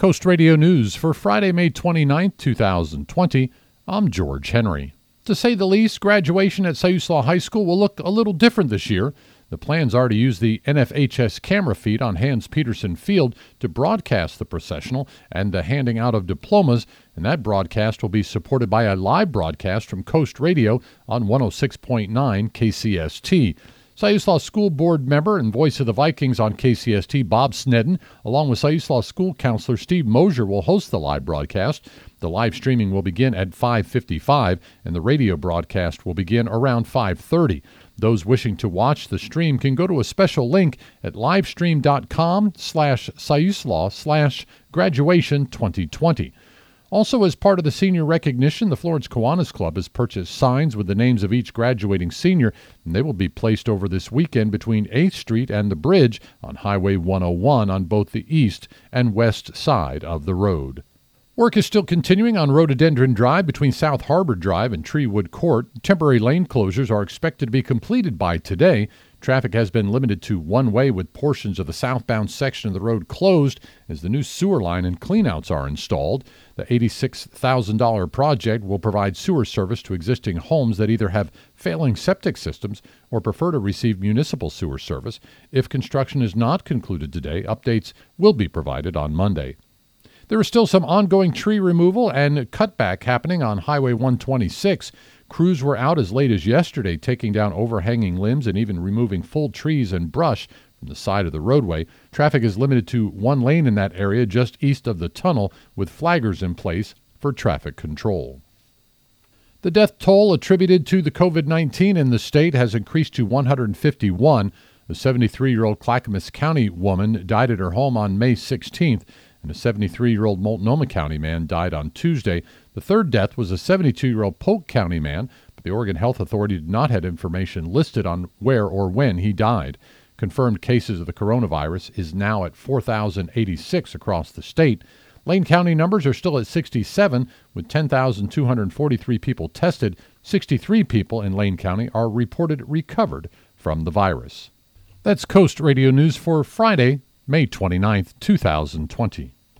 Coast Radio News for Friday, May 29, 2020. I'm George Henry. To say the least, graduation at Siuslaw High School will look a little different this year. The plans are to use the NFHS camera feed on Hans-Petersen Field to broadcast the processional and the handing out of diplomas, and that broadcast will be supported by a live broadcast from Coast Radio on 106.9 KCST. Siuslaw School Board member and voice of the Vikings on KCST, Bob Snedden, along with Siuslaw School Counselor Steve Mosier, will host the live broadcast. The live streaming will begin at 5:55, and the radio broadcast will begin around 5:30. Those wishing to watch the stream can go to a special link at livestream.com/siuslaw/graduation2020. Also, as part of the senior recognition, the Florence Kiwanis Club has purchased signs with the names of each graduating senior, and they will be placed over this weekend between 8th Street and the bridge on Highway 101 on both the east and west side of the road. Work is still continuing on Rhododendron Drive between South Harbor Drive and Treewood Court. Temporary lane closures are expected to be completed by today. Traffic has been limited to one way with portions of the southbound section of the road closed as the new sewer line and cleanouts are installed. The $86,000 project will provide sewer service to existing homes that either have failing septic systems or prefer to receive municipal sewer service. If construction is not concluded today, updates will be provided on Monday. There is still some ongoing tree removal and cutback happening on Highway 126. Crews were out as late as yesterday, taking down overhanging limbs and even removing full trees and brush from the side of the roadway. Traffic is limited to one lane in that area just east of the tunnel, with flaggers in place for traffic control. The death toll attributed to the COVID-19 in the state has increased to 151. A 73-year-old Clackamas County woman died at her home on May 16th. And a 73-year-old Multnomah County man died on Tuesday. The third death was a 72-year-old Polk County man, but the Oregon Health Authority did not have information listed on where or when he died. Confirmed cases of the coronavirus is now at 4,086 across the state. Lane County numbers are still at 67, with 10,243 people tested. 63 people in Lane County are reported recovered from the virus. That's Coast Radio News for Friday, May 29th, 2020.